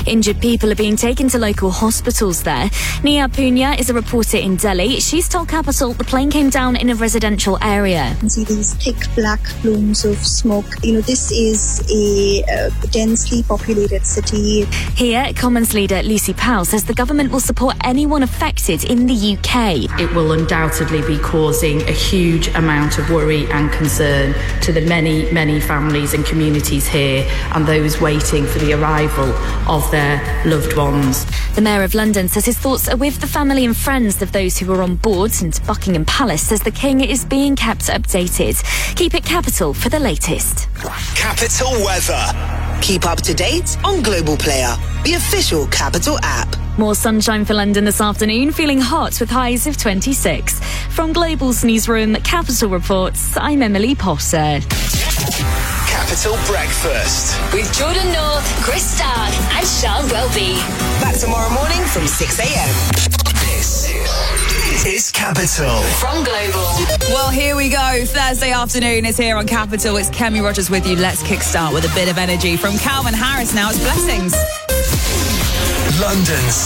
Injured people are being taken to local hospitals there. Nia Punya is a reporter in Delhi. She's told Capital the plane came down in a residential area. You can see these thick black plumes of smoke. This is a densely populated city. Here, Commons leader Lucy Powell says the government will support anyone affected in the UK. It will undoubtedly be causing a huge amount of worry and concern to the many, many families and communities here and those waiting for the arrival of their loved ones. The Mayor of London says his thoughts are with the family and friends of those who were on board, and Buckingham Palace says the King is being kept updated. Keep it Capital for the latest. Capital weather. Keep up to date on Global Player, the official Capital app. More sunshine for London this afternoon, feeling hot with highs of 26. From Global's newsroom, Capital reports, I'm Emily Potter. Capital Breakfast with Jordan North, Chris Stark and Sean Welby. Back tomorrow morning from 6 a.m. This is Capital from Global. Well, here we go. Thursday afternoon is here on Capital. It's Kemi Rogers with you. Let's kickstart with a bit of energy from Calvin Harris. Now it's Blessings. London's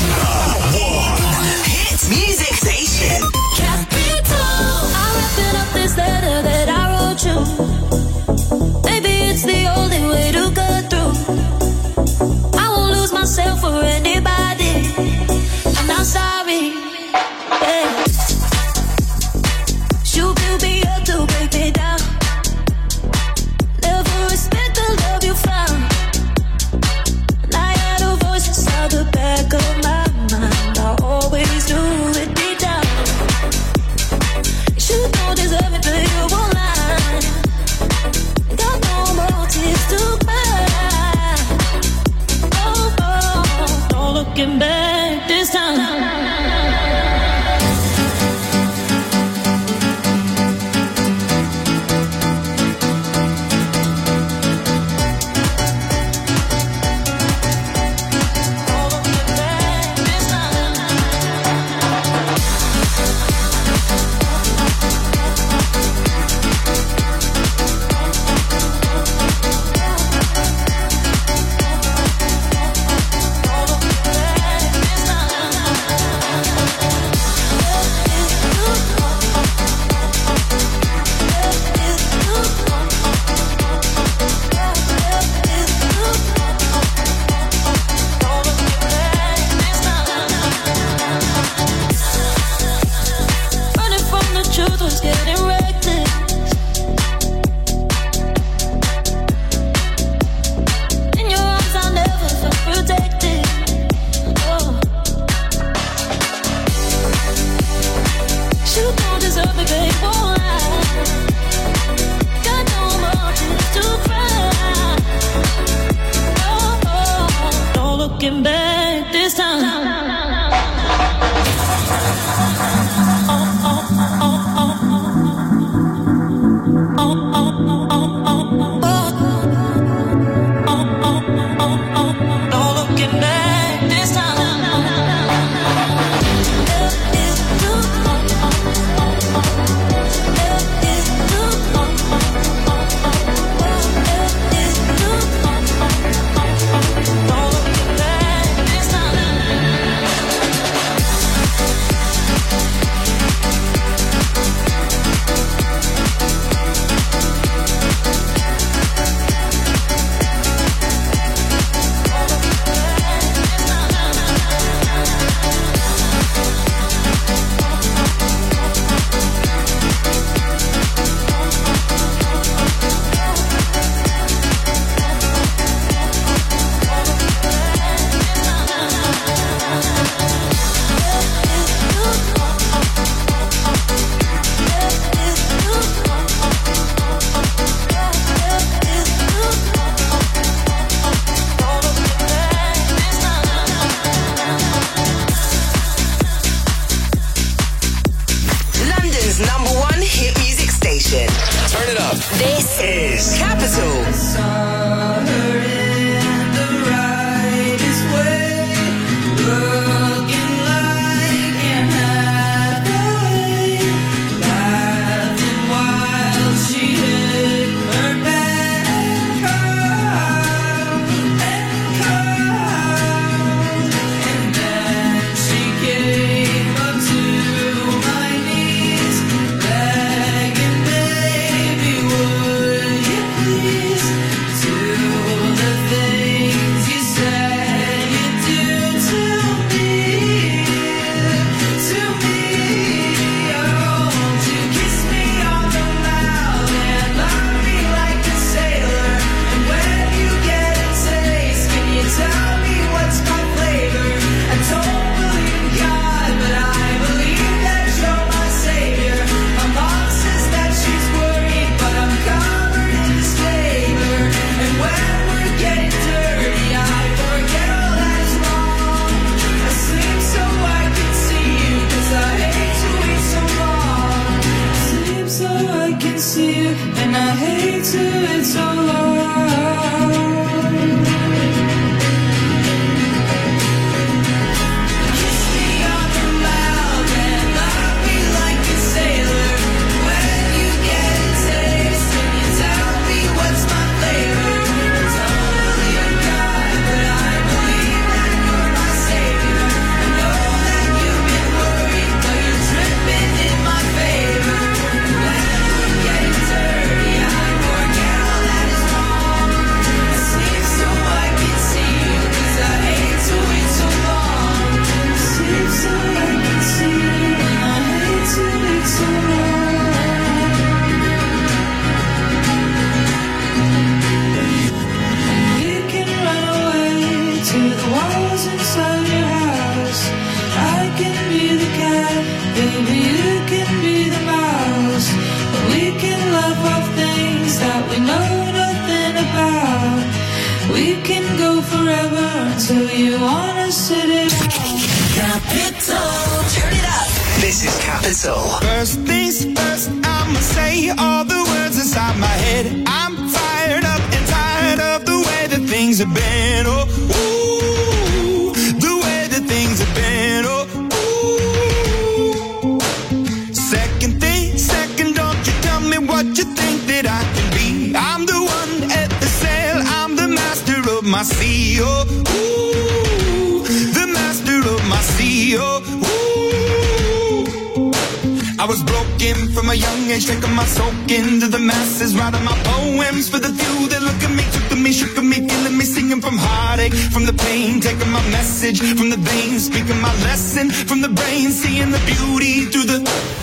#1 hit music station. Capital. I'm wrapping up this letter that I wrote you. Maybe it's the only way to go through. I won't lose myself for anybody. I'm not sorry. Yeah. You build me up to break me down. Never respect the love you found. And I had a voice inside the back of my mind. I always knew it deep down. You don't deserve it, but you won't lie. Got no more tears to cry. Oh, no looking back this time. you forever until you wanna sit it out. Capital. Turn it up. This is Capital. First things first, I'ma say all the words inside my head. I'm fired up and tired of the way that things have been. Oh, ooh, the way that things have been. Oh, ooh. Second thing, second, don't you tell me what you think that I can be. I'm the one at the sail, I'm the master of my sea. Oh, ooh, the master of my sea. Oh, ooh. I was broken from a young age, taking my soak into the masses, writing my poems for the few that look at me, took to me, shook at me, feeling me, singing from heartache, from the pain, taking my message from the veins, speaking my lesson from the brain, seeing the beauty through the...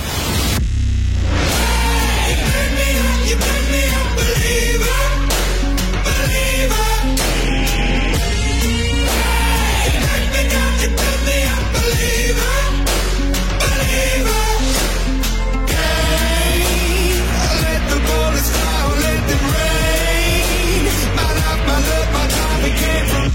You make me a believer, believer. You make me a believer, believer. Let the bullets fly, let them rain. My life, my love, my time, it came from.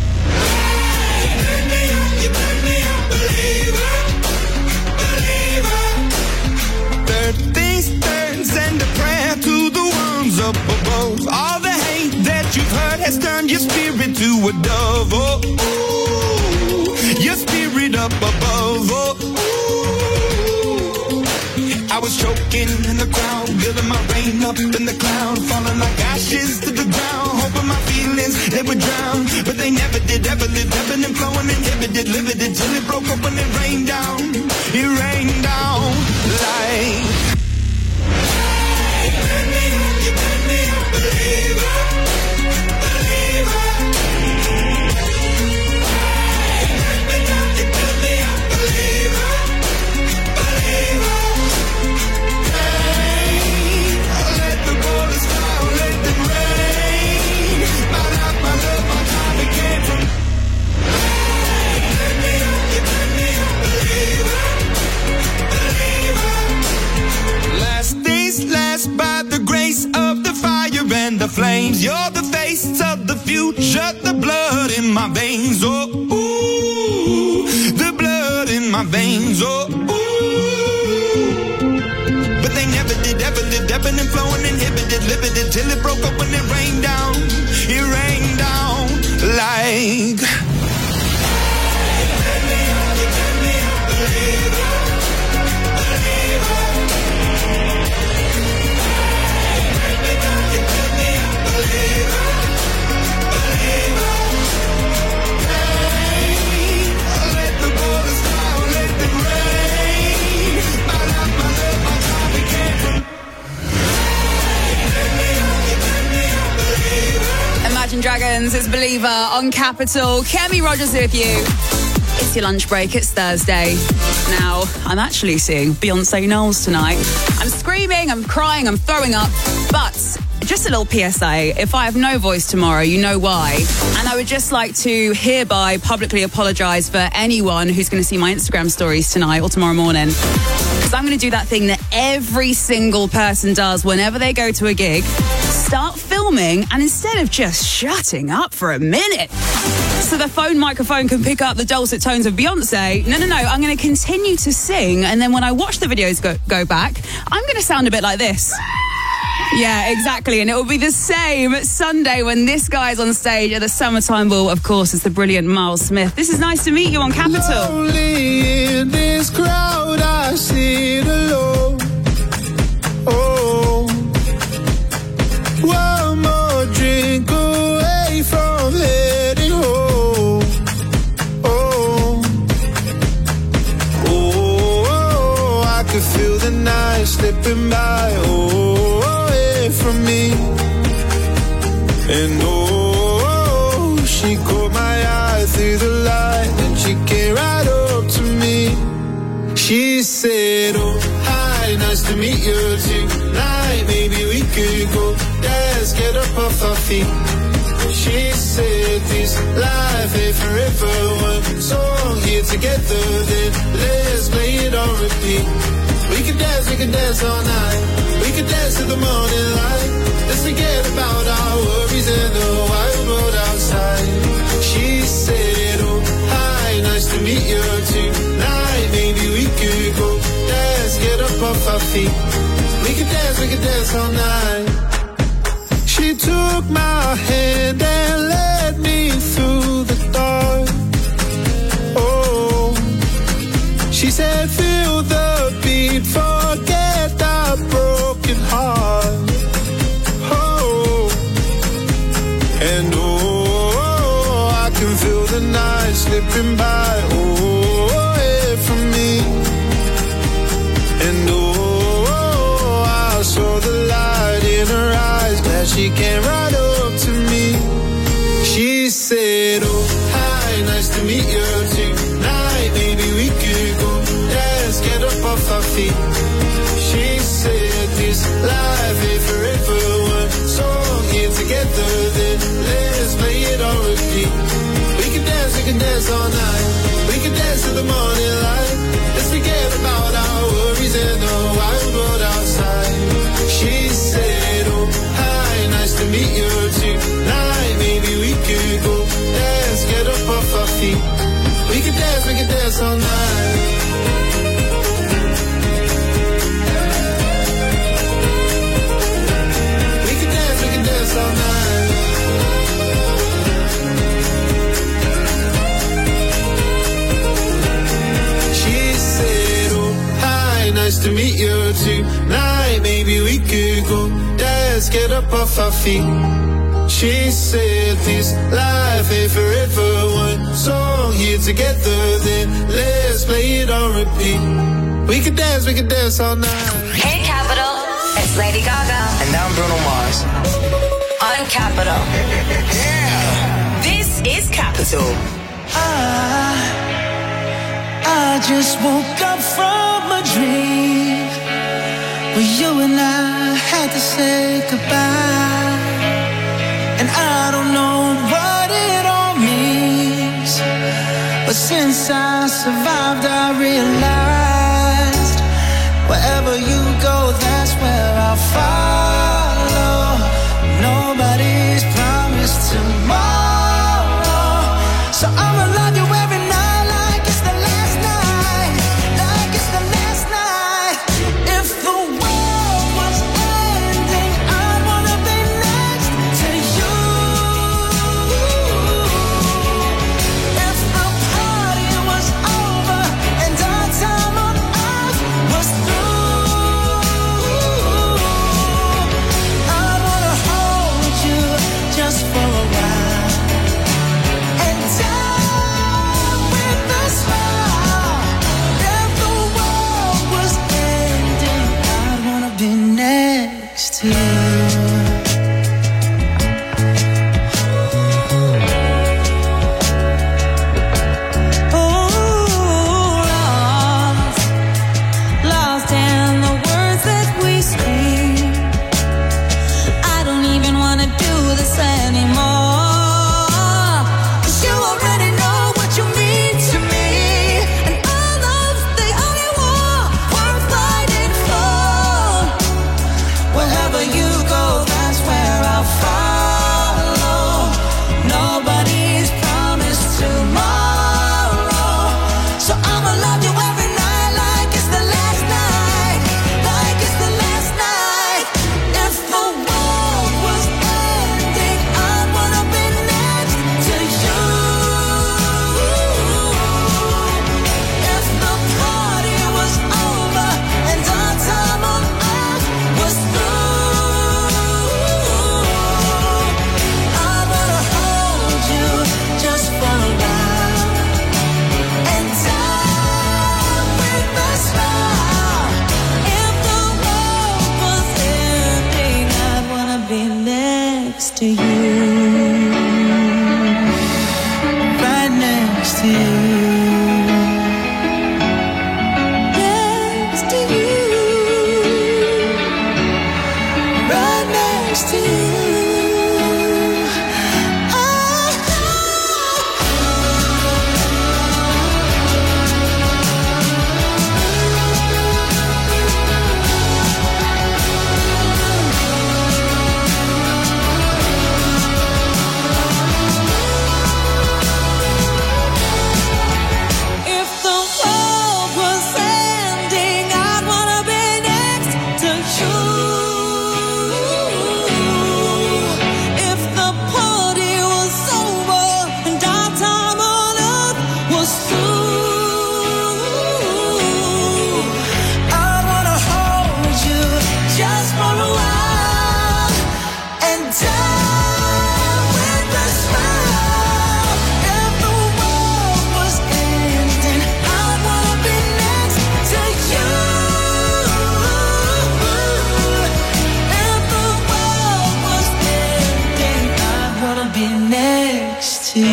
You make me a believer, believer. Third things third, send a prayer to the ones up above. All the hate that you've heard has turned your spirit to a dove. Oh, ooh, your spirit up above. Oh, ooh. I was choking in the crowd, building my rain up in the cloud, falling like ashes to the ground, hoping my feelings, they would drown, but they never did, ever lived, ebbing and flowing, inhibited, limited, till it broke up and it rained down like... You make me a believer, believer. You make me a believer, believer. Let the bullets fly, let them rain. My life, my love, my time, it came from. You make me a believer, believer. Last days last by the grace of the fire and the flames. You're the face of the future, the blood in my veins. Oh, ooh, the blood in my veins. Oh, ooh. But they never did, ever lived, ebbing and flowing, inhibited, limited, till it broke up when it rained down. It rained down like... Imagine Dragons is Believer on Capital. Kemi Rogers with you. It's your lunch break. It's Thursday. Now, I'm actually seeing Beyonce Knowles tonight. I'm screaming, I'm crying, I'm throwing up. But just a little PSA. If I have no voice tomorrow, you know why. And I would just like to hereby publicly apologise for anyone who's going to see my Instagram stories tonight or tomorrow morning. Because I'm going to do that thing that every single person does whenever they go to a gig. Start filming, and instead of just shutting up for a minute so the phone microphone can pick up the dulcet tones of Beyonce, no, I'm going to continue to sing, and then when I watch the videos go back, I'm going to sound a bit like this. Yeah, exactly, and it will be the same Sunday when this guy's on stage at the Summertime Ball. Of course, it's the brilliant Miles Smith. This is Nice to Meet You on Capital. Lonely in this crowd, I sit alone. Oh, one more drink away from heading home. Oh, I could feel the night slipping by. From me, and she caught my eye through the light, and she came right up to me. She said, oh, hi, nice to meet you tonight. Maybe we could go dance, get up off our feet. She said, this life ain't forever. One song here together, then let's play it on repeat. We could dance all night. We could dance till the morning light. Let's forget about our worries and the wild world outside. She said, oh, hi, nice to meet you tonight. Maybe we could go dance, get up off our feet. We could dance all night. She took my hand and led me through the dark. Oh, she said, feel the beat, forget that broken heart. Oh, and oh, I can feel the night slipping by. Oh, away from me. And oh, I saw the light in her eyes. Glad she came right up to me. She said, oh, hi, nice to meet you tonight. Maybe we could go dance, get up off our feet. She said, this life ain't forever. One song here together, then let's play it on repeat. We can dance all night. We can dance till the morning light. Let's forget about our worries and the wild world outside. She said, oh, hi, nice to meet you tonight. Maybe we could go dance, get up off our feet. We can dance all night. We can dance all night. She said, oh, hi, nice to meet you tonight. Maybe we could go dance, get up off our feet. She said this life ain't forever. One song here together, then let's play it on repeat. We could dance all night. Hey Capital, it's Lady Gaga. And I'm Bruno Mars. On Capital. Yeah! This is Capital. I just woke up from a dream where you and I had to say goodbye. And I don't know what it all means, but since I survived, I realized wherever you go, that's where I'll follow. Nobody's promised tomorrow, so I'ma love you every night like it's the last night, like it's the last night. If the world was ending, I'd wanna be next to you. If the party was over and our time on earth was through, I'd wanna hold you just for a while and die with a smile. If the world was ending, I'd wanna be next to you. Lost in the words that we speak. I don't even wanna do this anymore, 'cause you already know what you mean to me, and all love's the only war worth fighting for. Wherever you go, that's where I'll follow. Nobody's promised tomorrow, so I'ma love you every night like it's the last night, like it's the last night. If the world was ending, I'd wanna be next to you. If the party was over and our time on earth was through, I'd wanna hold you just for a while and die with a smile. If the world was ending, I'd wanna be next to you, right next to you, next to you, right next to you.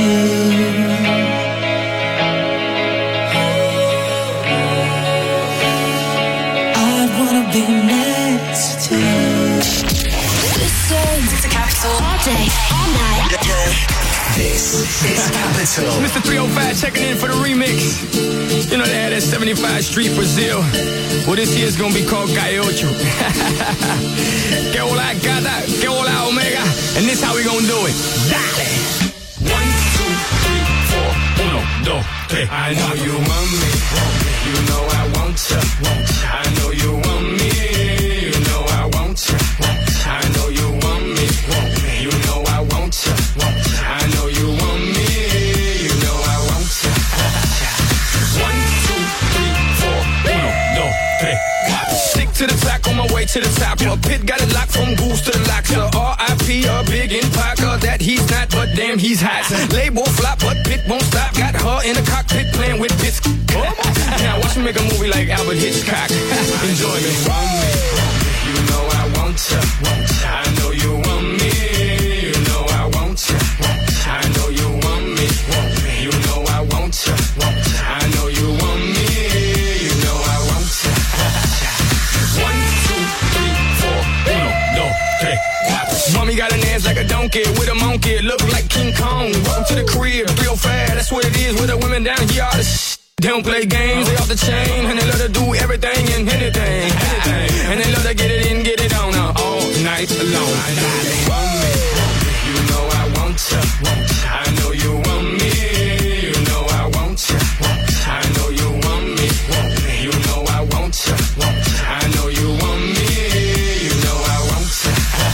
I wanna be next to you. Listen to Capital all day, all night. This is Capital. Mr. 305 checking in for the remix. You know they had that 75 Street Brazil. Well, this year's gonna be called Calle Ocho. Que hola gata, que hola omega. And this how we gonna do it. Dale. 1, 2, 3, 4, 1, 2, 3. I know you want me. You know I want you. I know you want me. You know I want you. I know you want me. You know I want you. I know you want me. You know I want you. 1, 2, 3, 4. 1, 2, 3. Stick to the track on my way to the top. A pit got it locked from goose to the locks. R.I.P. a big in Parker that he's not, but damn he's hot. Label flop, but Pit won't stop. Got her in the cockpit playing with bits. Now watch me make a movie like Albert Hitchcock. Enjoy me. You know I want you. I know you want me. You know I want you. I know you want me. You know I want you. I know you want me. You know I want you. 1, 2, 3, 4. 1, 2, 3. Mommy got an ass like a donkey with a monkey. Look like King Kong. Welcome to the crib. Real fast. That's what it is with the women down here. All the they don't play games, they off the chain, and they love to do everything and anything. And they love to get it in, get it on all night long. You want me, you know I want you. I know you want me, you know I want you. I know you want me, you know I want you. I know you want me, you know I want you.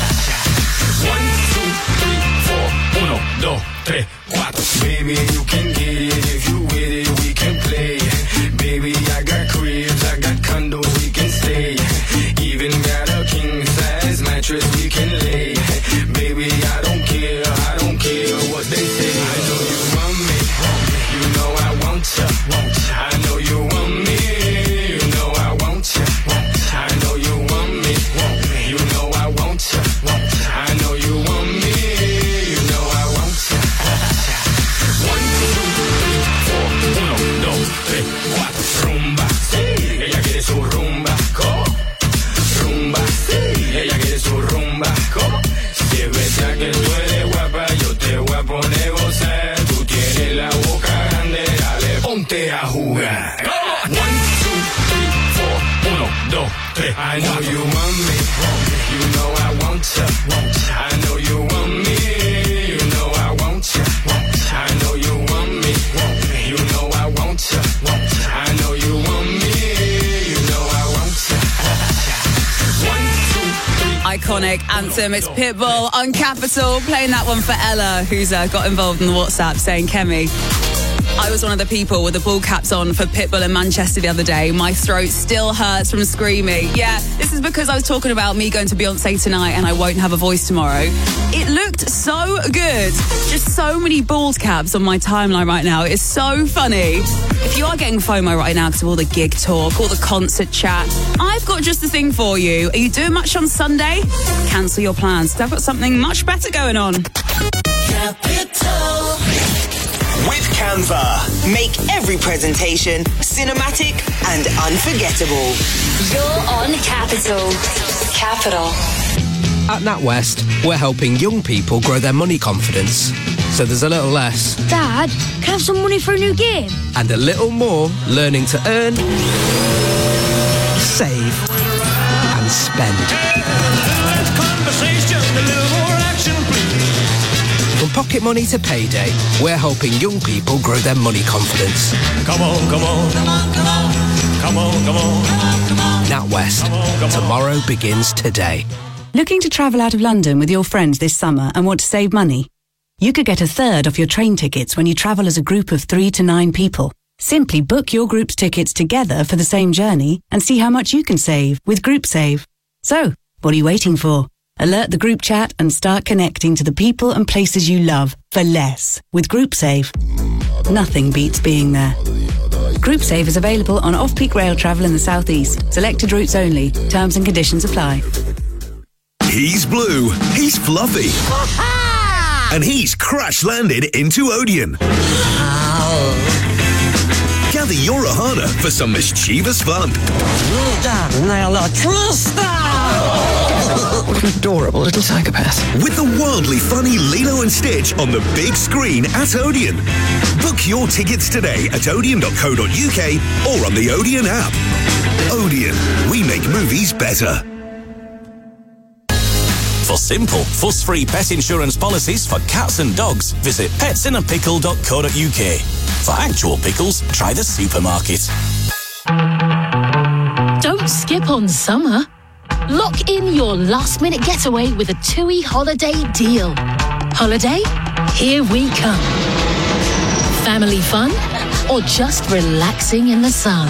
1, 2, 3, 4. 1, 2, 3, 4. Baby, you can get it if you with it. Baby, I got cribs, I got condos, we can stay. Even got a king size mattress we can lay. Baby, I don't care what they say. I know you want me, you know I want you. I know you want me, you know I want you. I know you want me, you know I want you. I know you want me, you know I want you. 1, 2, 3, 4. 1, 2, 3, 4. Rumba, sí, ella quiere su rumba, ¿cómo? Rumba, sí, ella quiere su rumba, ¿cómo? Si es verdad que tú eres guapa, yo te voy a poner gozar. Tú tienes la boca grande, dale, ponte a jugar. 1, 2, 3, 4. 1, 2, 3. I know you want me, you know I want you. I know you want me, you know I want you. I know you want me, you know I want you. I know you want me, you know I want you. 1, 2, 3. Iconic anthem. It's Pitbull on Capital, playing that one for Ella, who's got involved in the WhatsApp saying, Kemi, I was one of the people with the ball caps on for Pitbull in Manchester the other day. My throat still hurts from screaming. Yeah, this is because I was talking about me going to Beyonce tonight and I won't have a voice tomorrow. It looked so good. Just so many bald caps on my timeline right now. It's so funny. If you are getting FOMO right now because of all the gig talk, all the concert chat, I've got just the thing for you. Are you doing much on Sunday? Cancel your plans because I've got something much better going on. Capital. With Canva, make every presentation cinematic and unforgettable. You're on Capital. Capital. At NatWest, we're helping young people grow their money confidence. So there's a little less. Dad, can I have some money for a new game? And a little more learning to earn, save, and spend. Conversation, a little more action, please. From pocket money to payday, we're helping young people grow their money confidence. Come on, come on, come on, come on, come on, come on, come on. NatWest. Tomorrow begins today. Looking to travel out of London with your friends this summer and want to save money? You could get a third off your train tickets when you travel as a group of 3 to 9 people. Simply book your group's tickets together for the same journey and see how much you can save with GroupSave. So, what are you waiting for? Alert the group chat and start connecting to the people and places you love for less with GroupSave. Nothing beats being there. GroupSave is available on off-peak rail travel in the southeast. Selected routes only. Terms and conditions apply. He's blue. He's fluffy. and he's crash-landed into Odeon. Gather your ohana for some mischievous fun. What an adorable little psychopath. With the wildly funny Lilo and Stitch on the big screen at Odeon. Book your tickets today at odeon.co.uk or on the Odeon app. Odeon, we make movies better. For simple, fuss-free pet insurance policies for cats and dogs, visit petsinnapickle.co.uk. For actual pickles, try the supermarket. Don't skip on summer. Lock in your last-minute getaway with a TUI holiday deal. Holiday? Here we come. Family fun? Or just relaxing in the sun?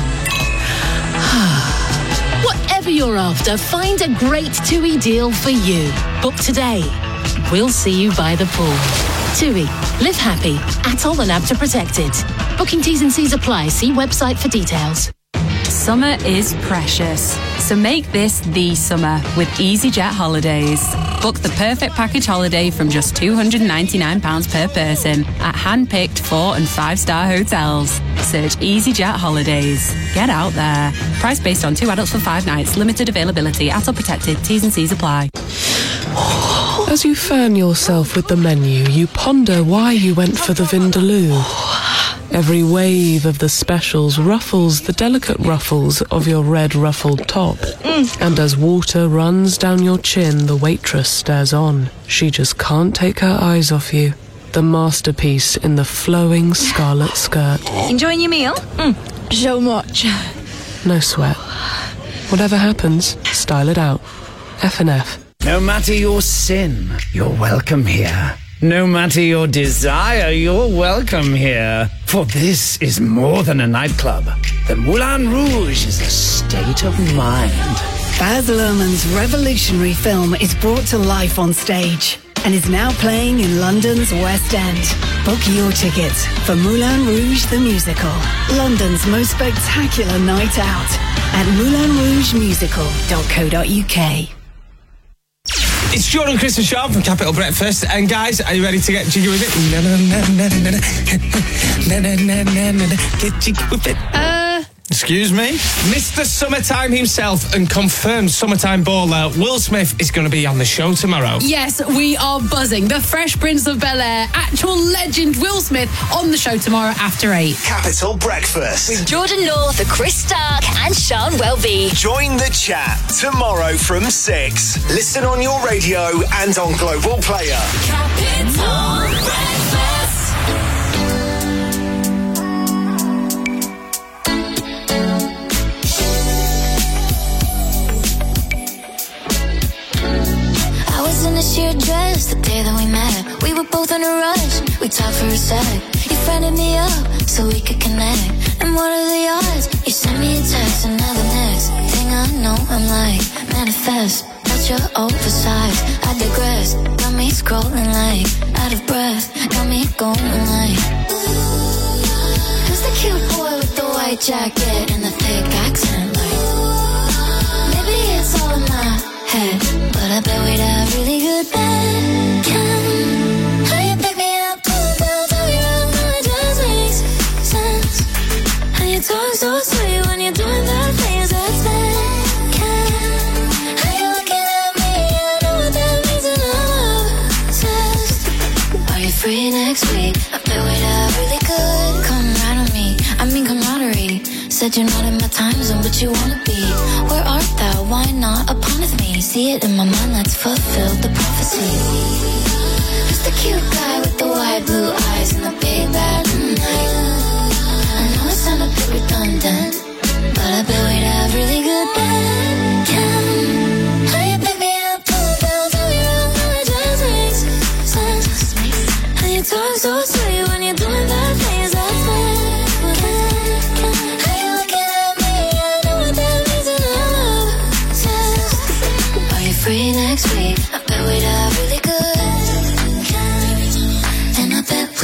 Whatever you're after, find a great TUI deal for you. Book today. We'll see you by the pool. TUI. Live happy. Atoll and ABTA protected. Booking T's and C's apply. See website for details. Summer is precious, so make this the summer with EasyJet Holidays. Book the perfect package holiday from just £299 per person at hand-picked 4- and 5-star hotels. Search EasyJet Holidays. Get out there. Price based on 2 adults for 5 nights. Limited availability. Atoll protected. T's and C's apply. As you fan yourself with the menu, you ponder why you went for the Vindaloo. Every wave of the specials ruffles the delicate ruffles of your red ruffled top. And as water runs down your chin, the waitress stares on. She just can't take her eyes off you. The masterpiece in the flowing scarlet skirt. Enjoying your meal? So much. No sweat. Whatever happens, style it out. F&F. No matter your sin, you're welcome here. No matter your desire, you're welcome here. For this is more than a nightclub. The Moulin Rouge is a state of mind. Baz Luhrmann's revolutionary film is brought to life on stage and is now playing in London's West End. Book your tickets for Moulin Rouge the Musical, London's most spectacular night out at moulinrougemusical.co.uk. It's Jordan, Chris and Sean from Capital Breakfast. And guys, are you ready to get jiggy with it? Get jiggy with it. Excuse me? Mr. Summertime himself and confirmed summertime baller Will Smith is going to be on the show tomorrow. Yes, we are buzzing. The Fresh Prince of Bel-Air, actual legend Will Smith, on the show tomorrow after 8. Capital Breakfast. With Jordan North, Chris Stark and Sean Welby. Join the chat tomorrow from 6. Listen on your radio and on Global Player. Capital Breakfast. In a sheer dress the day that we met, we were both in a rush. We talked for a sec. You friended me up so we could connect. And what are the odds? You sent me a text, and now the next thing I know, I'm like, manifest. But you're oversized. I digress. Got me scrolling like out of breath. Got me going like, who's the cute boy with the white jacket and the thick accent? Like, maybe it's all in my head, but I bet we'd have really good band. How you pick me up, pull down, tell me around, how it just makes sense. How you talk so sweet when you're doing that things that's bad. How you looking at me, I know what that means and I'm obsessed. Are you free next week? I bet we'd have really good. Come right on me, I mean camaraderie. Said you're not in my time zone, but you wanna be. Where art thou? Why not upon me? See it in my mind, let's fulfill the prophecy. Who's the cute guy with the wide blue eyes and the big bad night? I know it sounds a bit redundant, but I bet we'd have really good band. How you pick me up, pull down, tell me around, how it just makes sense. How you talk so sweet when you're doing that things that's bad. Free next week, I bet we'd have really good. And I bet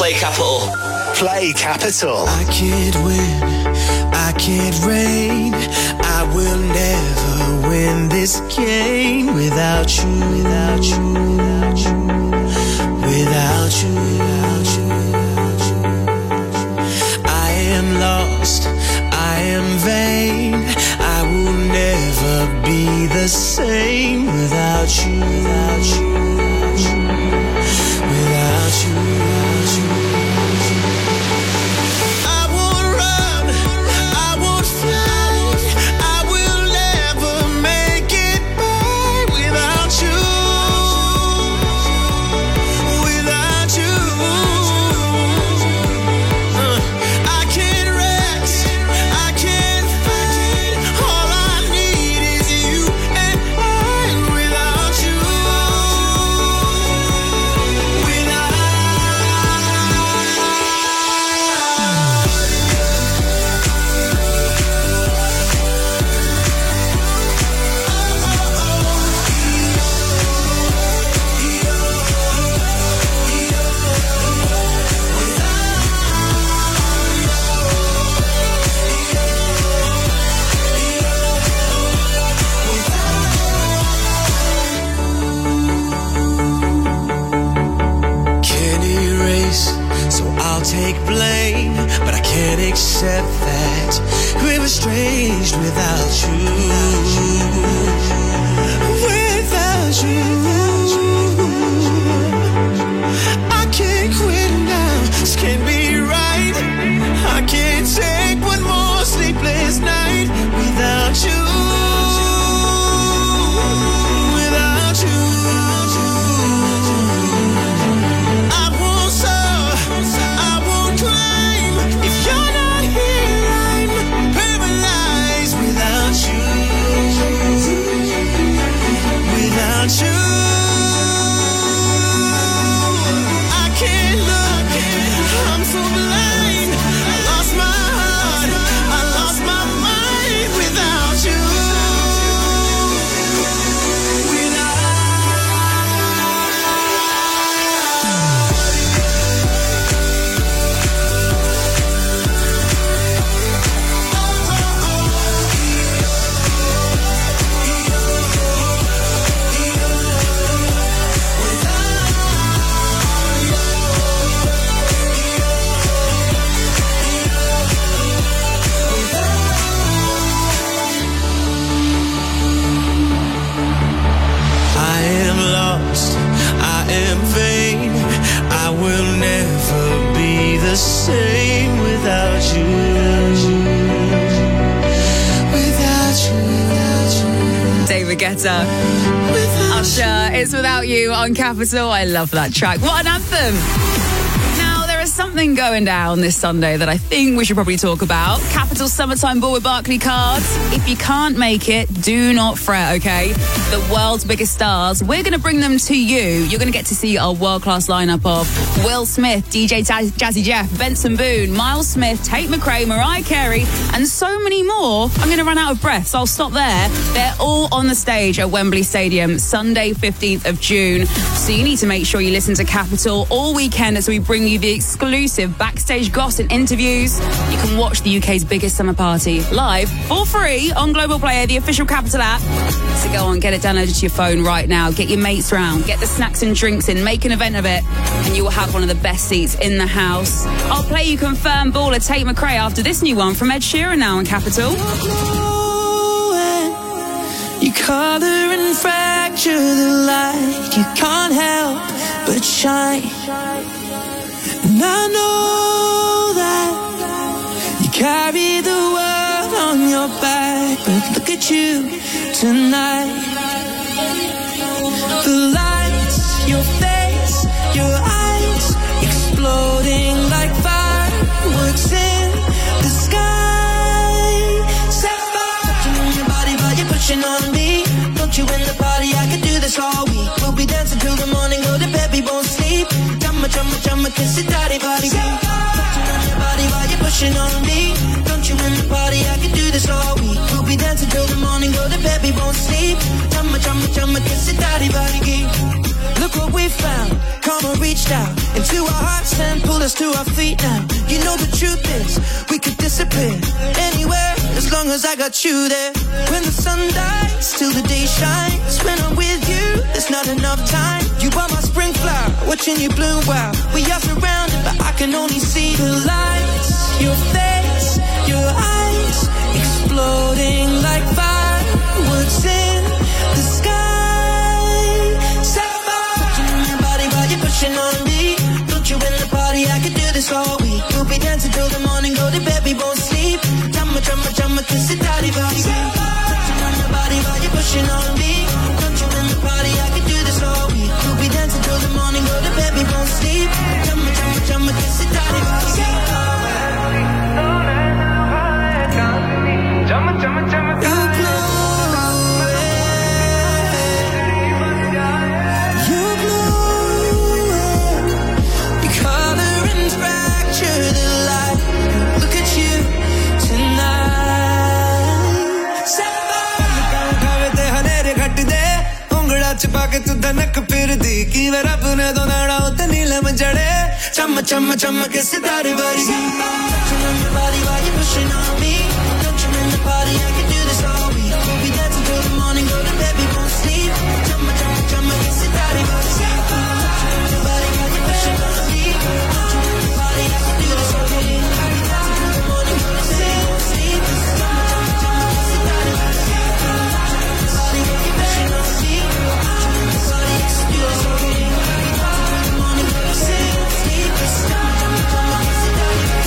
Play Capital. Play Capital. I can't win, I can't reign. I will never win this game without you, without you, without you, without you, without you. I am lost, I am vain. I will never be the same without you, without you, without you, without you, without you. Take blame, but I can't accept that we're estranged without you. Without you, I can't quit now. This can't be right. I can't take one more sleepless night without you. Without you. Same without you, without you, without you. David Guetta, Usher, it's Without You on Capital. I love that track. What an anthem. Now, there is something going down this Sunday that I think we should probably talk about. Capital Summertime Ball with Barclaycards. If you can't make it, do not fret, okay? The world's biggest stars, we're going to bring them to you. You're going to get to see our world-class lineup of Will Smith, DJ Jazzy Jeff, Benson Boone, Miles Smith, Tate McRae, Mariah Carey, and so many more. I'm going to run out of breath, so I'll stop there. They're all on the stage at Wembley Stadium, Sunday, 15th of June. So you need to make sure you listen to Capital all weekend as we bring you the exclusive backstage gossip and interviews. You can watch the UK's biggest summer party live for free on Global Player, the official Capital app. So go on, get it downloaded to your phone right now. Get your mates round, get the snacks and drinks in, make an event of it, and you will have one of the best seats in the house. I'll play you confirmed baller Tate McRae after this new one from Ed Sheeran now on Capital. You color and fracture the light. You can't help but shine. And I know that you carry the world on your back, but look at you tonight. The lights, your face, your eyes, exploding like fireworks in the sky. Set fire, touching on your body while you're pushing on me. Don't you in the party, I could do this all week. We'll be dancing till the morning, go to bed, we won't sleep. Chumma, chumma, chumma, kiss it, daddy, body. Touching on your body while you're pushing on me. Don't you in the party, I could do this all week. We'll be dancing till the morning, go to bed, we won't sleep. Chumma, chumma, chumma, kiss it, daddy, body. Look what we found, karma reached out. into our hearts and pull us to our feet now. You know the truth is, we could disappear anywhere as long as I got you there. When the sun dies, till the day shines. When I'm with you, there's not enough time. You are my spring flower, watching you bloom wild. We are surrounded, but I can only see the lights. Your face, your eyes, exploding like fireworks in the sky. Sapphire, touching on your body while you're pushing on me. Don't you in the party, I could do this all week. We'll be dancing till the morning, go to bed, we won't sleep. Drama, drama, drama, kiss it, daddy, body. Touching on your body while you're pushing on me. Don't you in the party, I could do this all week. We'll be dancing till the morning, go to bed, we won't sleep. Drama, drama, drama, kiss it, daddy, body. पाके तू धनक फिर दी की वे रब ने दो नाड़ा उते नीलम जड़े चम चम चम के सितारे बारी body while you're pushing on me. Don't you in the party, I can do this all week. We'll be dancing till the morning, go to bed, we won't sleep. Chumma, chumma, chumma, que sitaré body. Body while you're pushing on me. Don't you in the party, I can do this all week. We'll be dancing till the morning, go to bed, we won't sleep. Chumma, chumma, chumma, que sitaré body. Body while you're pushing on me. Body, I can do this all week. We'll be dancing till the morning, go to bed, we won't sleep. Chumma, chumma, chumma, que sitaré body.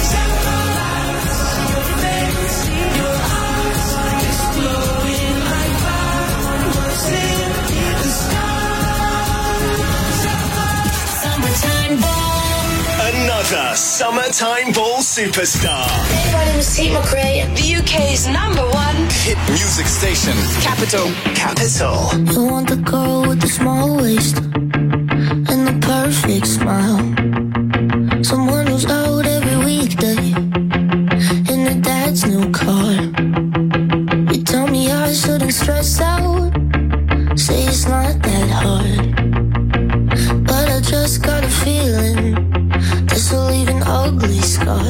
Another Summertime Ball superstar. My name is Tate McRae, the UK's #1 hit music station. Capital. You want the girl with the small waist and the perfect smile. Someone who's out every weekday in her dad's new car. You tell me I shouldn't stress out, say it's not that hard, but I just got a feeling this will leave an ugly scar.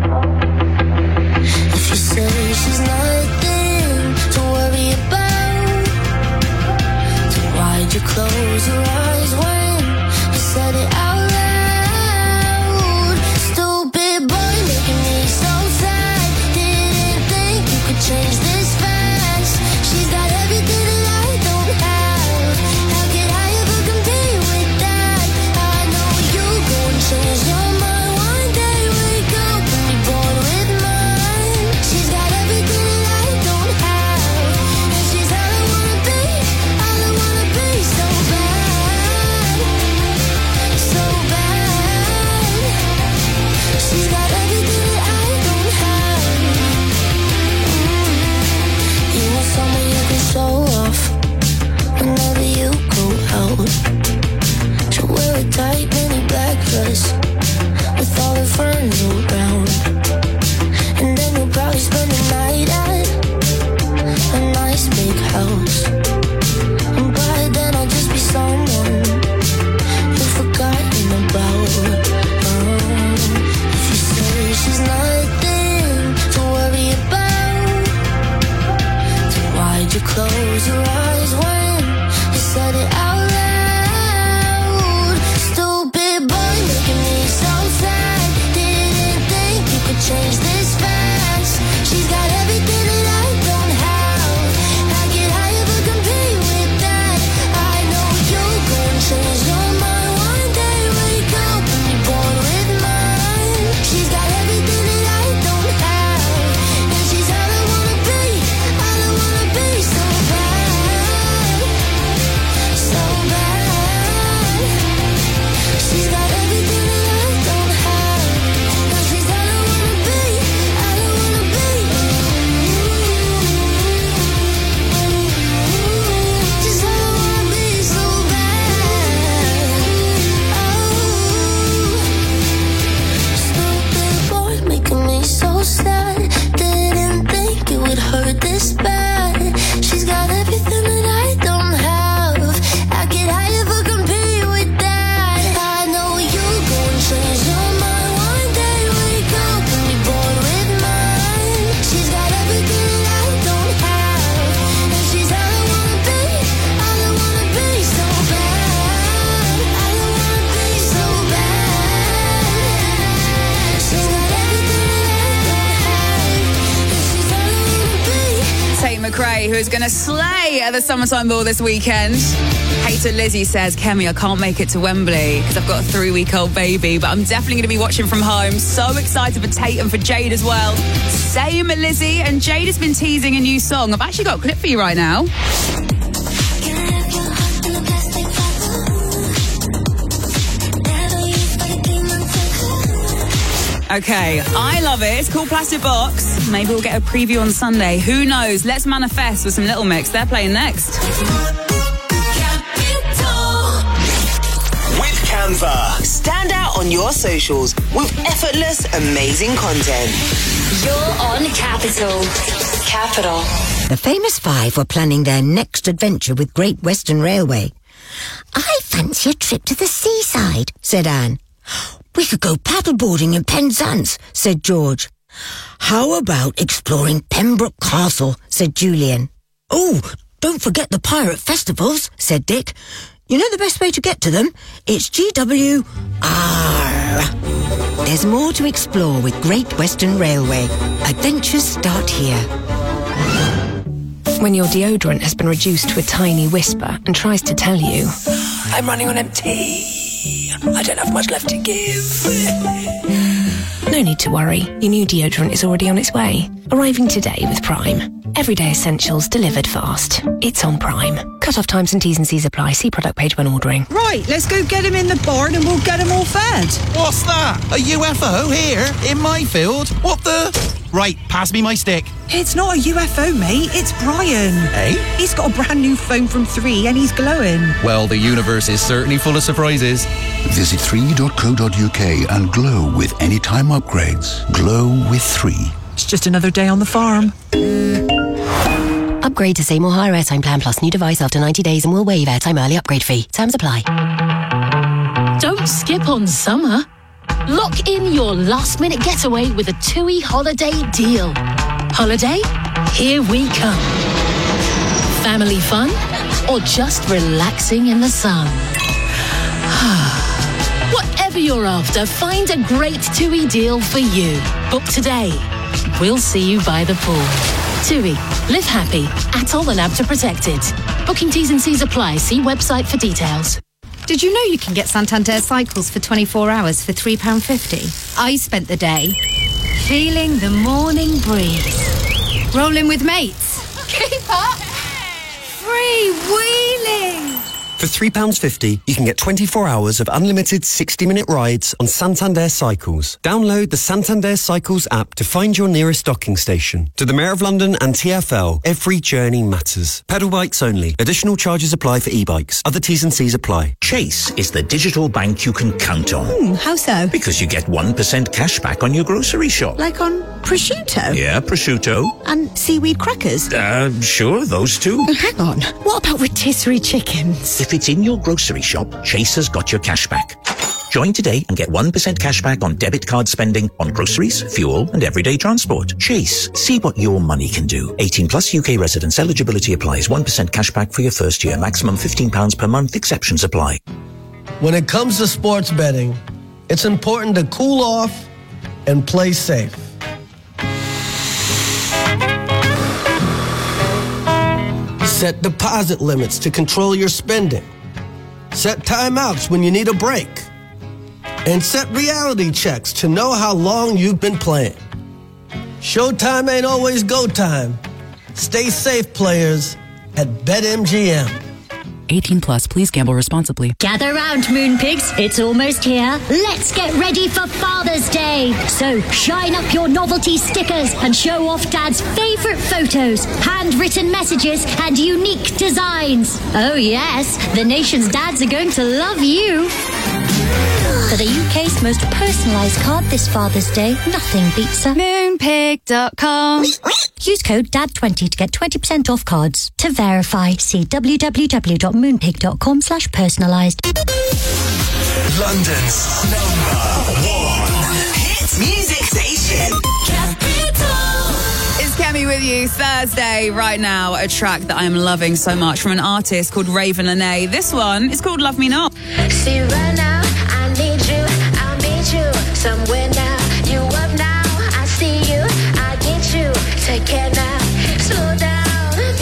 If you say she's nothing to worry about, then why'd you close your eyes when you said it out loud? Stupid boy making me so sad. Didn't think you could change this fast. She's got everything that I don't have. How could I ever compete with that? I know you go and change your mind one day. Wake up and be born with mine. She's got everything that I don't have, and she's all I wanna be, all I wanna be. So bad, so bad. She's got everything that I don't have. You want someone you can show off whenever you go out. She'll wear a tight mini black dress with all her friends around, and then you'll probably spend the night at a nice big house. And by then I'll just be someone you've forgotten about. If you say she's nothing to worry about, then why'd you close your eyes when you said it out loud? Stupid boy making me so sad. Didn't think you could change this fast. She's got McRae, who is going to slay at the Summertime Ball this weekend. Hater Lizzie says, Kemi, I can't make it to Wembley because I've got a 3-week-old baby, but I'm definitely going to be watching from home. So excited for Tate and for Jade as well. Same, Lizzie. And Jade has been teasing a new song. I've actually got a clip for you right now. Okay, I love it. It's called Plastic Box. Maybe we'll get a preview on Sunday. Who knows? Let's manifest with some Little Mix. They're playing next. With Canva. Stand out on your socials with effortless, amazing content. You're on Capital. Capital. The famous five were planning their next adventure with Great Western Railway. I fancy a trip to the seaside, said Anne. We could go paddleboarding in Penzance, said George. How about exploring Pembroke Castle, said Julian. Oh, don't forget the pirate festivals, said Dick. You know the best way to get to them? It's GWR. There's more to explore with Great Western Railway. Adventures start here. When your deodorant has been reduced to a tiny whisper and tries to tell you, I'm running on empty. I don't have much left to give. No need to worry. Your new deodorant is already on its way. Arriving today with Prime. Everyday essentials delivered fast. It's on Prime. Cut-off times and T's and C's apply. See product page when ordering. Right, let's go get him in the barn and we'll get him all fed. What's that? A UFO here in my field? What the... Right, pass me my stick. It's not a UFO, mate. It's Brian. Hey? He's got a brand new phone from 3 and he's glowing. Well, the universe is certainly full of surprises. Visit 3.co.uk and glow with anytime upgrades. Glow with 3. It's just another day on the farm. Upgrade to Seymour Higher Airtime Plan Plus. New device after 90 days and will waive airtime early upgrade fee. Terms apply. Don't skip on summer. Lock in your last-minute getaway with a TUI holiday deal. Holiday? Here we come. Family fun? Or just relaxing in the sun? Whatever you're after, find a great TUI deal for you. Book today. We'll see you by the pool. TUI. Live happy. ATOL and ABTA protected. Booking T's and C's apply. See website for details. Did you know you can get Santander Cycles for 24 hours for £3.50? I spent the day feeling the morning breeze. Rolling with mates. Keep up. Free-wheeling. For £3.50, you can get 24 hours of unlimited 60-minute rides on Santander Cycles. Download the Santander Cycles app to find your nearest docking station. To the Mayor of London and TfL, every journey matters. Pedal bikes only. Additional charges apply for e-bikes. Other T's and C's apply. Chase is the digital bank you can count on. How so? Because you get 1% cash back on your grocery shop. Like on prosciutto? Yeah, prosciutto. And seaweed crackers? Sure, those two. Hang on. What about rotisserie chickens? If it's in your grocery shop, Chase has got your cash back. Join today and get 1% cash back on debit card spending on groceries, fuel and everyday transport. Chase. See what your money can do. 18 plus UK residents. Eligibility applies. 1% cash back for your first year. Maximum £15 per month. Exceptions apply. When it comes to sports betting, it's important to cool off and play safe. Set deposit limits to control your spending. Set timeouts when you need a break. And set reality checks to know how long you've been playing. Showtime ain't always go time. Stay safe, players, at BetMGM. 18 plus, please gamble responsibly. Gather round, Moonpigs. It's almost here. Let's get ready for Father's Day. So shine up your novelty stickers and show off Dad's favourite photos, handwritten messages and unique designs. Oh yes, the nation's dads are going to love you. For the UK's most personalised card this Father's Day, nothing beats a Moonpig.com. Use code DAD20 to get 20% off cards. To verify, see www.moonpig.com/personalised. London's #1 hit music station. It's Kemi with you Thursday right now. A track that I'm loving so much from an artist called Raven Lene. This one is called Love Me Not. See right now, I need you, I'll meet you somewhere now. You up now, I see you, I get you. Take care now, slow down,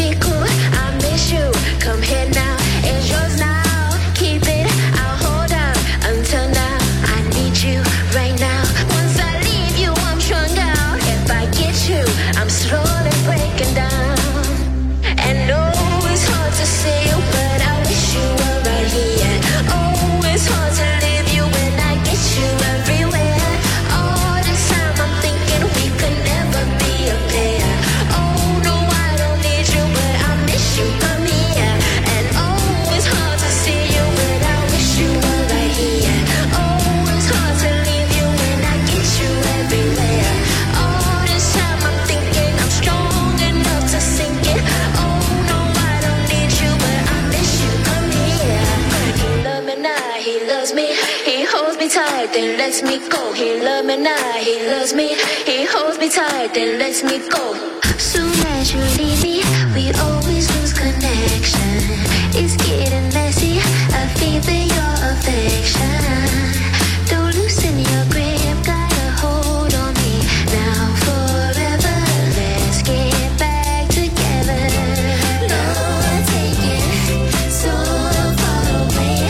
tight, then lets me go. He loves me now, he loves me. He holds me tight, then lets me go. Soon as you leave me, we always lose connection. It's getting messy, I feel your affection. Don't loosen your grip, got a hold on me. Now forever, let's get back together. No one taking so far away.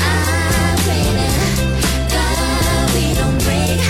I pray to God we don't break.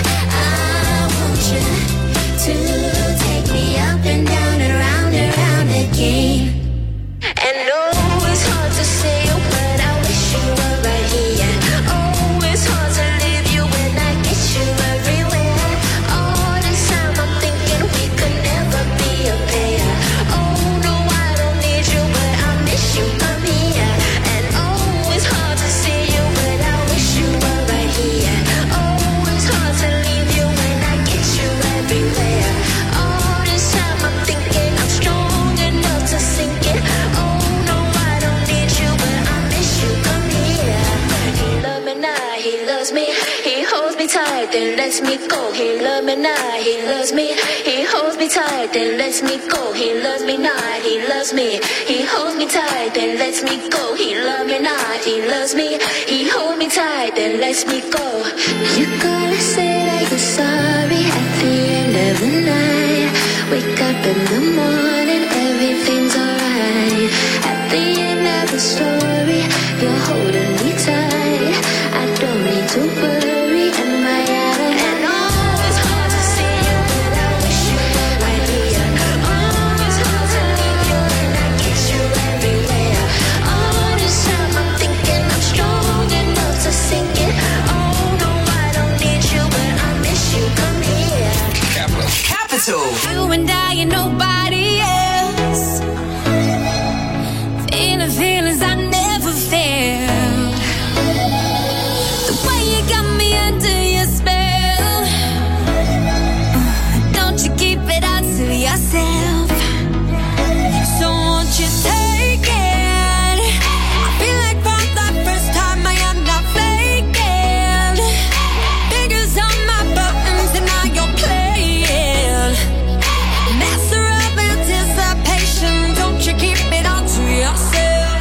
I want you to take me up and down and round again. And no, it's hard to say, but I wish you were right here. Oh, it's hard to leave you when I get you everywhere. All this time I'm thinking we could never be a pair. Oh no, I don't need you, but I miss you, come here. And oh, it's hard to see you, but I wish you were right here. Oh, it's hard to leave you when I get you everywhere. All this time I'm thinking I'm strong enough to sink it. Oh no, I don't need you, but I miss you, come here. He loves me now, he loves me. He holds me tight, then lets me go. He loves me now, he loves me. He holds me tight, then lets me go. He loves me now, he loves me. He holds me tight, then lets me go. He loves me now, he loves me. He holds me tight, then lets me go. You gotta say that you're sorry at the end of the night. Wake up in the morning, everything's alright. At the end of the story, you're holding me tight. I don't need to worry, am I out of hand? Oh, it's hard to see you, but I wish you were right here. Oh, it's hard to leave you and I get you everywhere. All this time I'm thinking I'm strong enough to sink it. Oh no, I don't need you, but I miss you, come here. Capital. You and I and nobody else. Feeling feelings I never felt. The way you got me under your spell. Don't you keep it all to yourself. So won't you take it? I feel like from the first time I am not faking. Fingers on my buttons and now you're playing. Master of anticipation, don't you keep it all to yourself.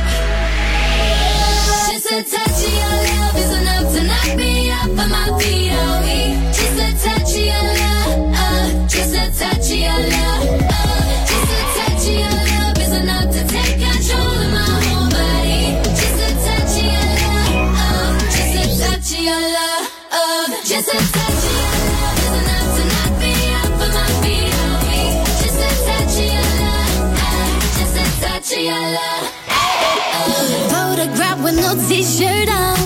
Just a touch of your love is enough to knock me up on my feet, oh we. Just a touch of your love, just a touch of your love, just a touch of your love is enough to take control of my whole body. Just a touch of your love, just a touch of your love, just a touch of your love is enough to knock me up on my feet, oh we. Just a touch of your love, just a touch of your love. Photograph with no t-shirt on.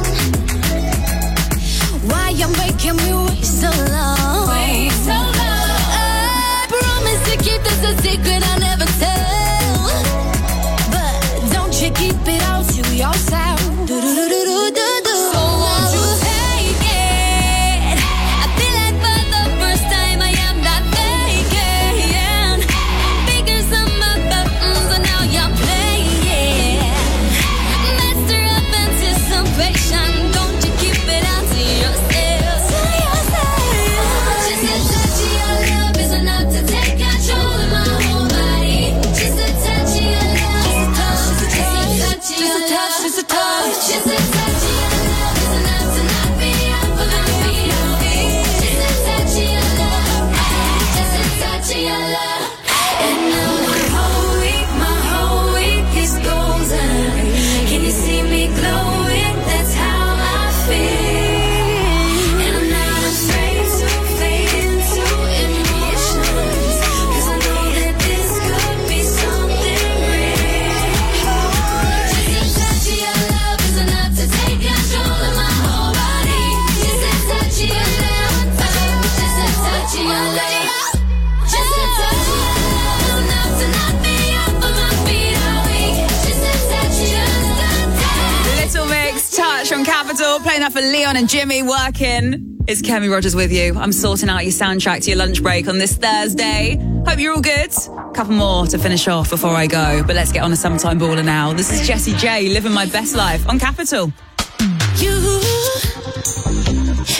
Why you making me wait so long? Wait so long. I promise to keep this a secret I never tell. But don't you keep it all to yourself. So won't you take it? I feel like for the first time I am not faking. Fingers on my buttons and now you're playing. Master of anticipation, don't you keep it all to yourself. Just a touch of your love is enough to take control of my whole body. Just a touch of your love, just a touch of your love, just a touch of your love is enough to knock me up on my feet, oh we. Just a touch of your love, just a touch of your love. And now my whole week is golden. Can you see me glowing? That's how I feel. And I'm not afraid to fade into emotions, 'cause I know that this could be something real. Just a touch of your love is enough to take control of my whole body. Just a touch of your love, just a touch of your love. Just a touch of your love is enough to knock me up on my feet all week. Just a touch of your love. Little Mix, Touch from Capital, playing that for Leon and Jimmy. Working. It's Kemi Rogers with you. I'm sorting out your soundtrack to your lunch break on this Thursday. Hope you're all good. Couple more to finish off before I go, but let's get on a Summertime Baller now. This is Jessie J, Living My Best Life on Capital. You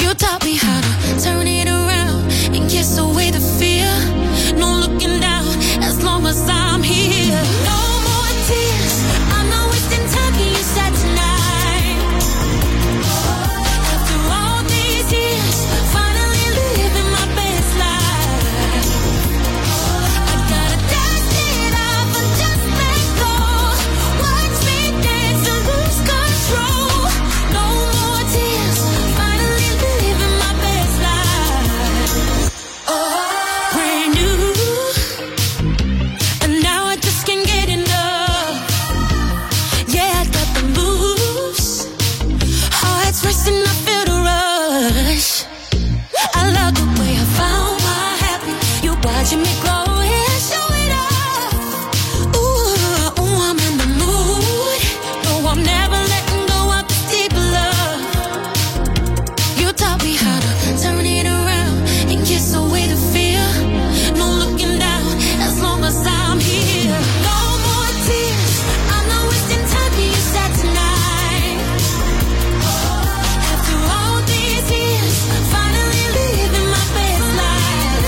You taught me how to turn it around and kiss away the fear. No looking down as long as I'm here. No more tears. I'm not wasting time. Can you sad tonight? After all these years, finally living my best life. I gotta dust it off and just let go. Watch me dance and lose control. No more tears. Finally living my best life. Brand new. And now I just can't get enough. Yeah, I got the moves. Heart's racing, I feel the rush. I love the way I found my happy. You watching me glow, yeah, show it off. Ooh, I'm in the mood. No, I'm never letting go of this deep love. You taught me how to turn it around and kiss away the fear. No looking down as long as I'm here. No more tears. I'm not wasting time. Can you sad tonight? After all these years, finally living my best life.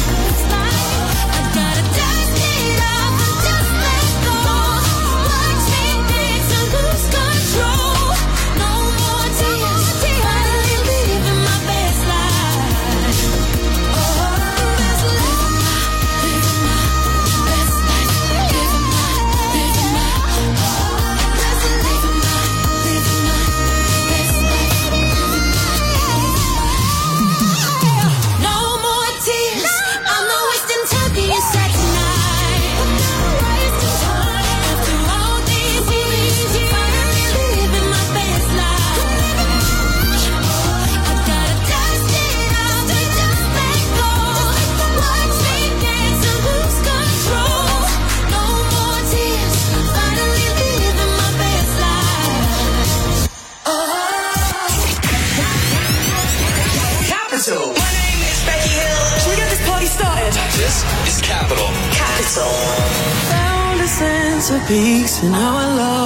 I gotta dust it off and just let go. Watch me dance and lose control. No more tears. Finally living my best life. Best life. Living my best life. Living my best life. No more tears. I'm not wasting time. Can you sad tonight? After all these years, finally living my best life. I gotta dust it off and just let go. Watch me dance and lose control. No more tears. Finally living my best life. Capital. My name is Becky Hill. Should we get this party started? This is Capital. Capital. Found a sense of peace in our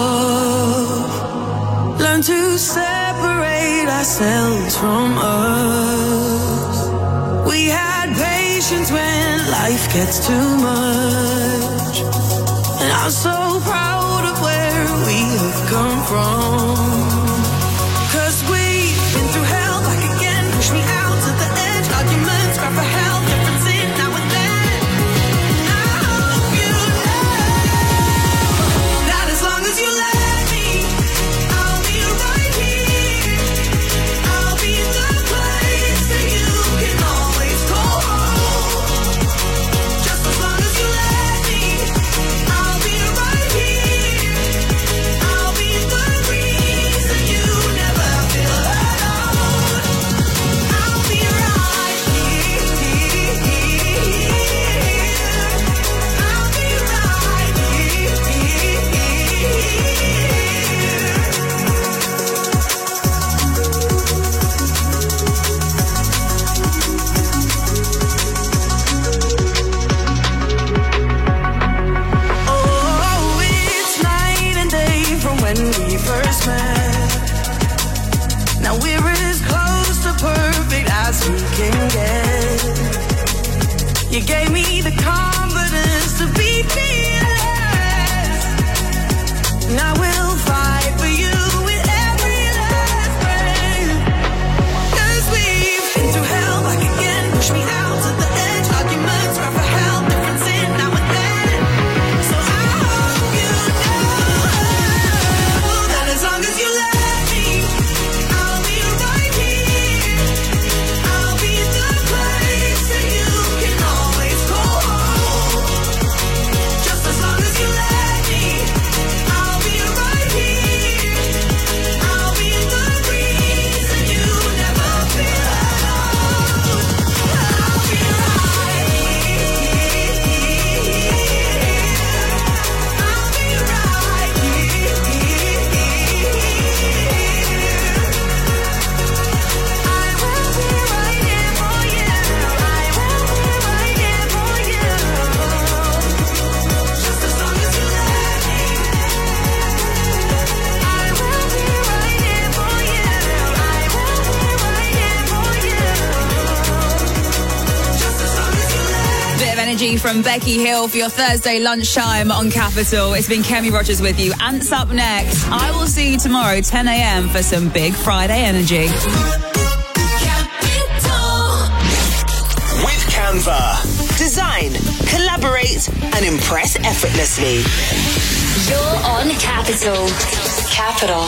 love. Learn to separate ourselves from us. We had patience when life gets too much. And I'm so proud of where we have come from. 'Cause we've been through hell back again. Push me out to the edge. Arguments, cry for help. Difference in now and then. And I hope you know that as long as you let me, I'll be right here. I'll be the place that you can always call home. Just as long as you let me, I'll be right here. I'll be the reason. energy from Becky Hill for your Thursday lunchtime on Capital. It's been Kemi Rogers with you. Ants up next. I will see you tomorrow, 10 a.m. for some big Friday energy. With Canva. Design, collaborate and impress effortlessly. You're on Capital. Capital.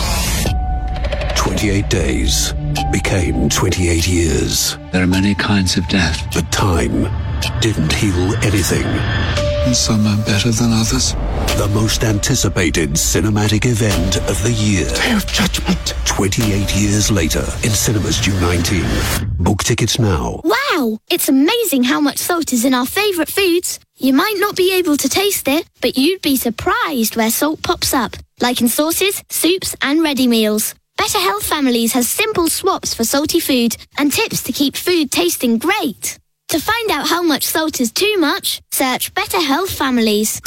28 days became 28 years. There are many kinds of death, but time didn't heal anything. And some are better than others. The most anticipated cinematic event of the year. Day of Judgment. 28 years later in cinemas June 19. Book tickets now. Wow! It's amazing how much salt is in our favourite foods. You might not be able to taste it, but you'd be surprised where salt pops up, like in sauces, soups and ready meals. Better Health Families has simple swaps for salty food and tips to keep food tasting great. To find out how much salt is too much, search Better Health Families.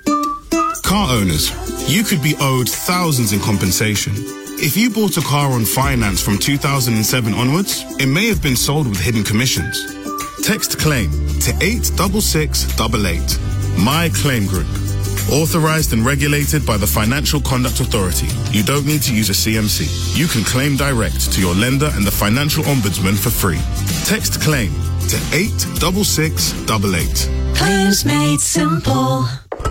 Car owners, you could be owed thousands in compensation. If you bought a car on finance from 2007 onwards, it may have been sold with hidden commissions. Text CLAIM to 86688. My Claim Group. Authorized and regulated by the Financial Conduct Authority. You don't need to use a CMC. You can claim direct to your lender and the Financial Ombudsman for free. Text CLAIM to 86688. Claims made simple.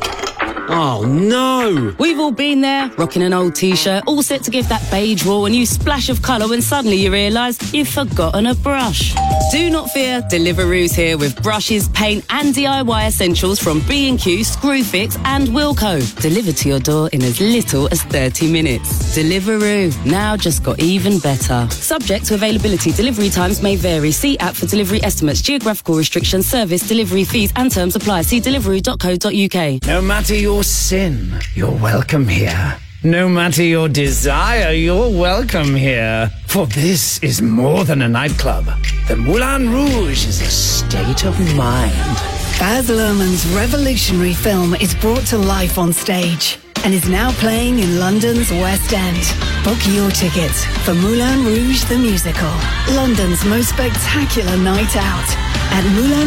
Oh no! We've all been there, rocking an old t-shirt, all set to give that beige wall a new splash of colour when suddenly you realise you've forgotten a brush. Do not fear, Deliveroo's here with brushes, paint and DIY essentials from B&Q, Screwfix and Wilko. Delivered to your door in as little as 30 minutes. Deliveroo, now just got even better. Subject to availability, delivery times may vary. See app for delivery estimates, geographical restrictions, service, delivery fees and terms apply. See deliveroo.co.uk. No matter your sin, you're welcome here. No matter your desire, you're welcome here. For this is more than a nightclub. The Moulin Rouge is a state of mind. Baz Luhrmann's revolutionary film is brought to life on stage and is now playing in London's West End. Book your tickets for Moulin Rouge the Musical, London's most spectacular night out at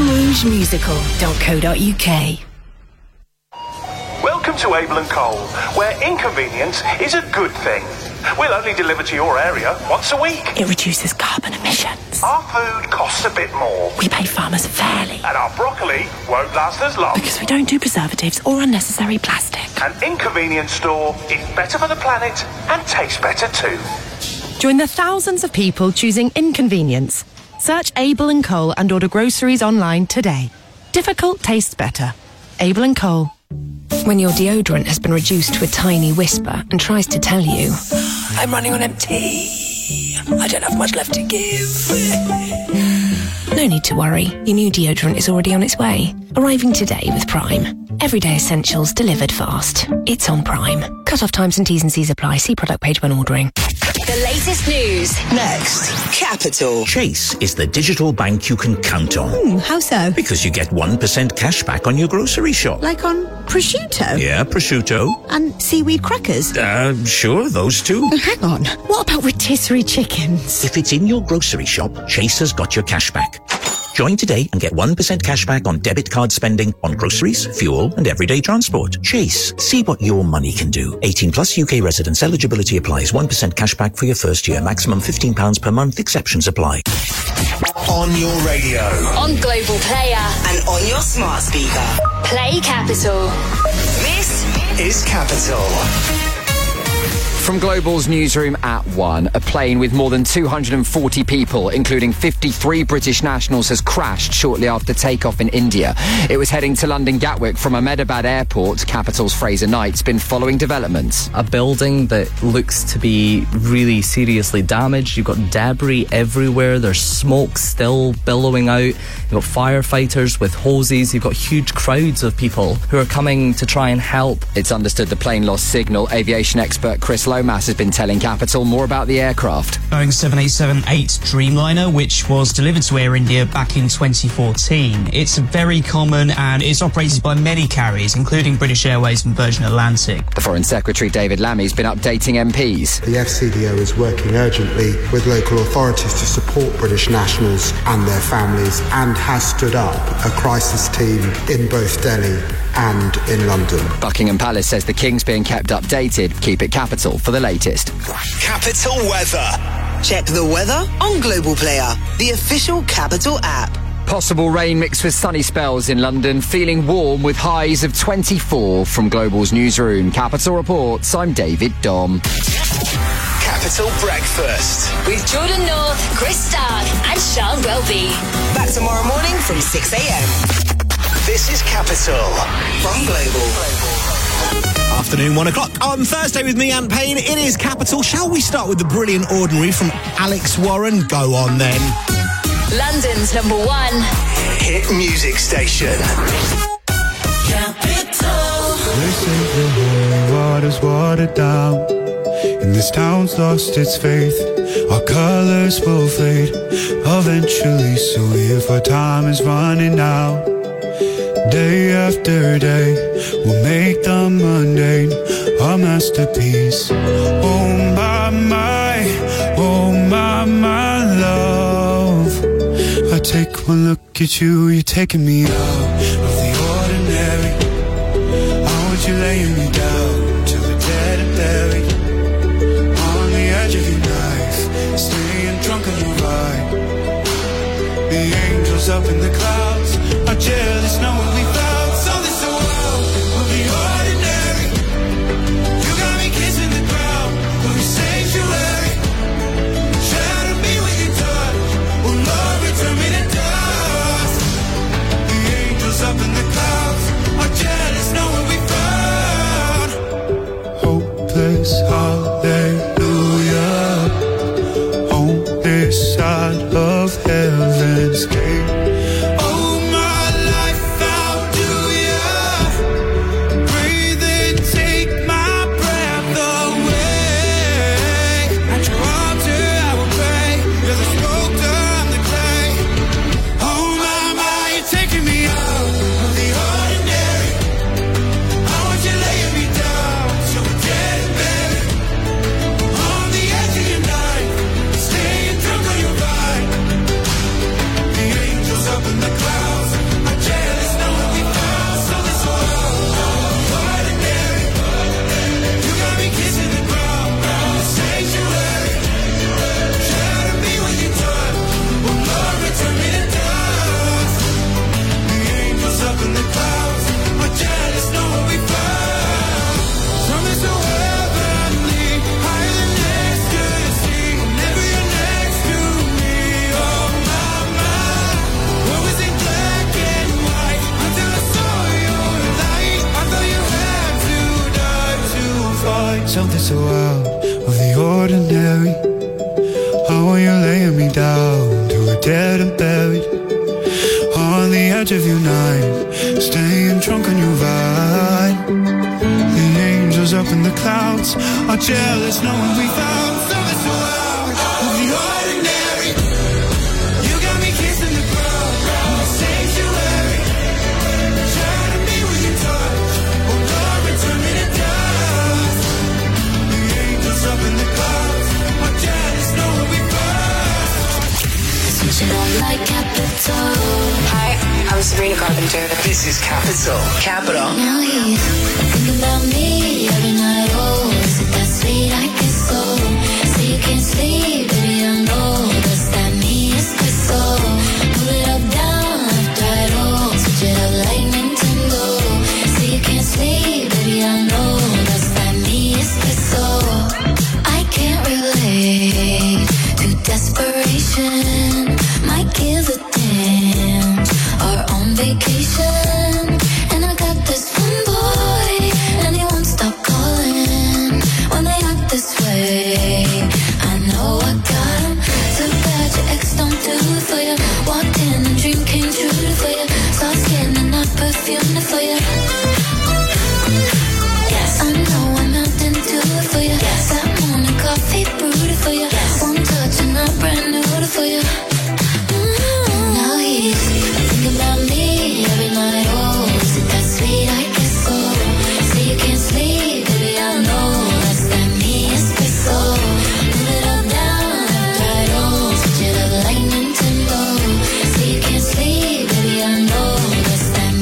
moulinrougemusical.co.uk. Welcome to Abel & Cole, where inconvenience is a good thing. We'll only deliver to your area once a week. It reduces carbon emissions. Our food costs a bit more. We pay farmers fairly. And our broccoli won't last as long. Because we don't do preservatives or unnecessary plastic. An inconvenience store is better for the planet and tastes better too. Join the thousands of people choosing inconvenience. Search Abel & Cole and order groceries online today. Difficult tastes better. Abel & Cole. When your deodorant has been reduced to a tiny whisper and tries to tell you, I'm running on empty, I don't have much left to give. No need to worry, your new deodorant is already on its way. Arriving today with Prime. Everyday essentials delivered fast. It's on Prime. Cut-off times and T's and C's apply. See product page when ordering. The latest news. Next, Capital. Chase is the digital bank you can count on. How so? Because you get 1% cash back on your grocery shop. Like on prosciutto? Yeah, prosciutto. And seaweed crackers? Sure, those two. Hang on, what about rotisserie chickens? If it's in your grocery shop, Chase has got your cash back. Join today and get 1% cash back on debit card spending on groceries, fuel and everyday transport. Chase. See what your money can do. 18 plus UK residents. Eligibility applies. 1% cash back for your first year. Maximum £15 per month. Exceptions apply. On your radio. On Global Player. And on your smart speaker. Play Capital. This is Capital. From Global's newsroom at 1, a plane with more than 240 people, including 53 British nationals, has crashed shortly after takeoff in India. It was heading to London Gatwick from Ahmedabad Airport. Capital's Fraser Knight's been following developments. A building that looks to be really seriously damaged. You've got debris everywhere. There's smoke still billowing out. You've got firefighters with hoses. You've got huge crowds of people who are coming to try and help. It's understood the plane lost signal. Aviation expert Chris Lomas has been telling Capital more about the aircraft. Boeing 787-8 Dreamliner, which was delivered to Air India back in 2014. It's very common and it's operated by many carriers, including British Airways and Virgin Atlantic. The Foreign Secretary David Lammy's been updating MPs. The FCDO is working urgently with local authorities to support British nationals and their families and has stood up a crisis team team in both Delhi and in London. Buckingham Palace says the King's being kept updated. Keep it Capital for the latest. Capital weather. Check the weather on Global Player, the official Capital app. Possible rain mixed with sunny spells in London. Feeling warm with highs of 24 from Global's newsroom. Capital reports. I'm David Dom. Capital Breakfast with Jordan North, Chris Stark, and Sean Welby. Back tomorrow morning from 6 a.m. This is Capital from Global. Afternoon, 1 o'clock on Thursday with me, Ant Payne. It is Capital. Shall we start with the Brilliant Ordinary from Alex Warren? Go on then. London's number one hit music station. Capital. They say the holy water's watered down, and this town's lost its faith. Our colours will fade eventually, so if our time is running out, day after day, we'll make the mundane our masterpiece. Oh my love, I take one look at you, you're taking me out of the ordinary. How would you lay me down till we're dead and buried? On the edge of your knife, staying drunk on your ride. The angels up in the clouds are jealous knowing we found something so wild of the ordinary. You got me kissing the ground of your sanctuary. Shadow me with your touch, oh Lord, return me to dust. The angels up in the clouds are jealous knowing we found hopeless hallelujah on this side of heaven's gate. Something so out of the ordinary. How are you laying me down till we're dead and buried? On the edge of your night, staying drunk on your ride. The angels up in the clouds are jealous knowing we found something so out of the ordinary. You got me kissing the ground of the sanctuary. Shadow me with your touch, oh Lord, return me to dust. Up in the clouds, I'm jealous, know what we found. Switch it on like Capital. Hi, I'm Sabrina Carpenter. This is Capital. Capital. Now he's thinking about me every night. Oh, is it that sweet? I guess so. So you can't sleep, baby, I know. Does that mean it's good? So pull it up, down, left, right, oh. Switch it up like Nintendo. So you can't sleep, baby, I know. Does that mean it's good? So can't relate to desperation. My kids are damned, are on vacation, and I got this one boy, and he won't stop calling when they act this way. I know I got him. So bad your ex don't do it for you. Walked in and dream came true for you. Soft skin and not perfume for you. Yes, I know I'm out and do it for you. Yes, coffee brewed for you. Yes. One touch and I'm brand new for you. Now he's thinking about me every night. Oh, is it that sweet? I guess so. So you can't sleep, baby, I know. Less than me is so. Move it up, down, left, right, oh. Switch it up like Nintendo. So you can't sleep, baby, I know. Less than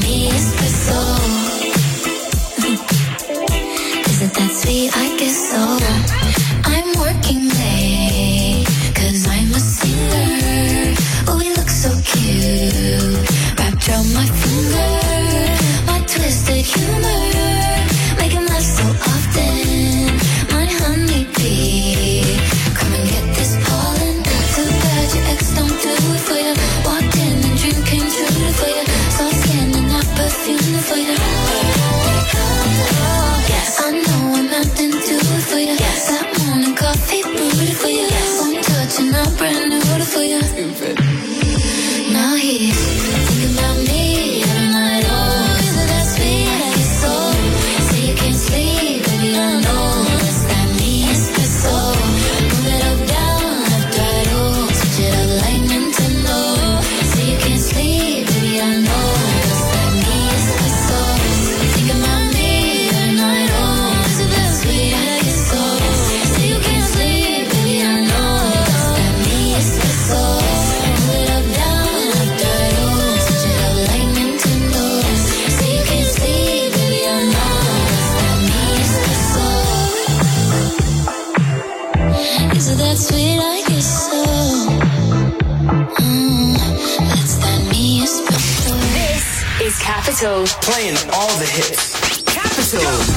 Capital. Playing all the hits. Capital.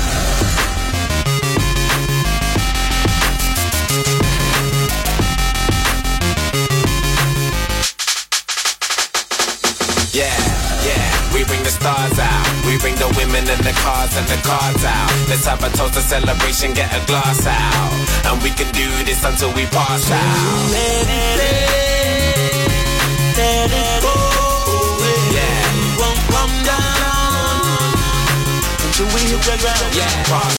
We bring the stars out. We bring the women and the cars and the cards out. Let's have a toast, a celebration, get a glass out. And we can do this until we pass out. Let it go. Yeah. Won't come down until we hit the ground. Yeah.